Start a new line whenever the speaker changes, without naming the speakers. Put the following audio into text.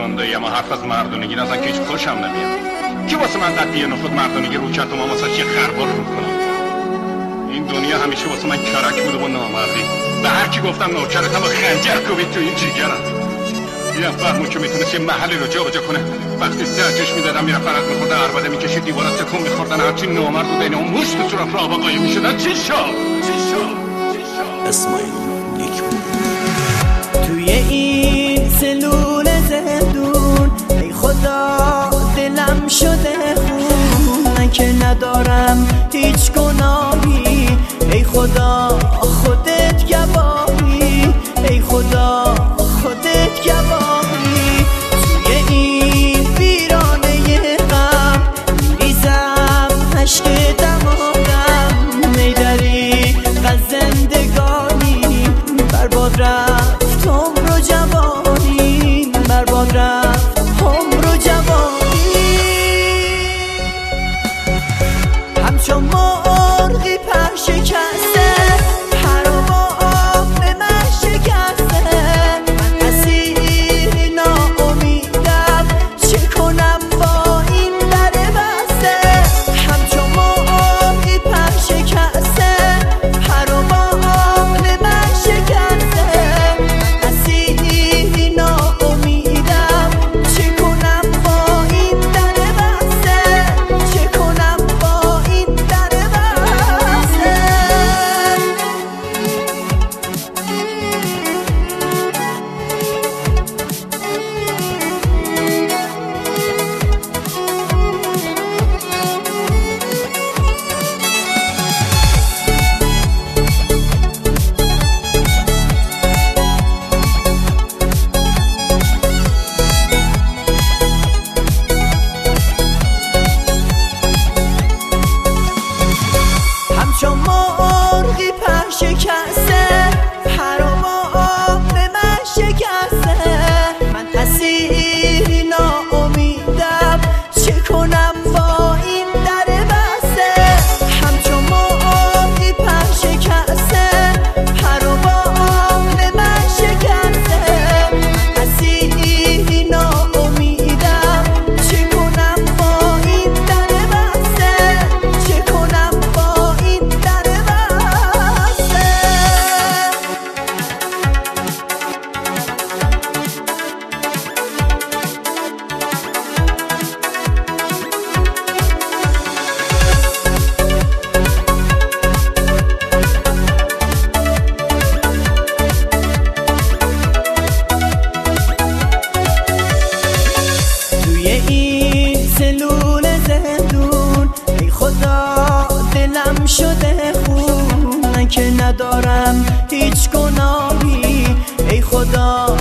تنده اما حرف از مردونگی نزن که هیچ خوشم نمیاد. کی واسه من قدیه نخود مردونگی رو کرد و من واسه یه خربار رو کنم؟ این دنیا همیشه واسه من کرک بوده با نامردی. به هر کی گفتم نوکرتم و خنجر کوبید تو این جیگرم. یه فرمون که میتونست یه محلی رو جا بجا کنه، وقتی درجش میدادم میرفت فرق میخورده عربده میکشید دیوارت تکون میخوردن هرچی نامرد بود بین اون موش تو صورت راه آقایی میشدن. چی شد؟
اسماعیل نیک بود.
توی این سلول زندون ای خدا دلم شده خون، من که ندارم هیچ گناهی، ای خدا خودت گواهی، ای خدا خودت گواهی. توی این ویرانه غم میریزم عشق دماغم، میدری از زندگانی برباد رفت عمر و جوانی، برباد رفت عمر و جوانی. همچون مرغی پر شکسته پر و بام به من شکسته، من اسیر ناامیدم چه کنم با این در بسته. همچون مرغی پر شکسته پر و بام به من شکسته، من اسیر ناامیدم چه کنم با این در بسته، چه کنم با این در بسته. همچون مرغی پر شکسته پر و بام به من شکسته، من اسیر ناامیدم چه کنم با این در بسته. همچون مرغی پر شکسته پر و بام به من شکسته، من اسیر ناامیدم چه کنم با این در بسته، چه کنم با این در بسته. توی این سلول زندون ای خدا دلم شده خون، من که ندارم هیچ گناهی، ای خدا